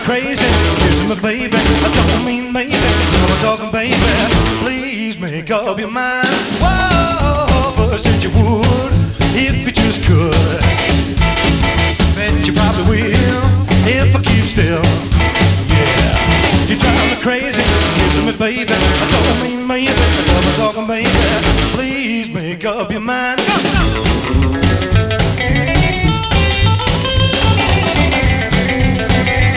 crazy, kissing me, baby. I don't mean maybe, I'm talking, baby. Please make up your mind. Whoa, but since you would, if you just could, bet you probably will, if I keep still. Yeah, you drive me crazy, kissing me, baby. I don't mean maybe, I'm talking, baby. Please make up your mind.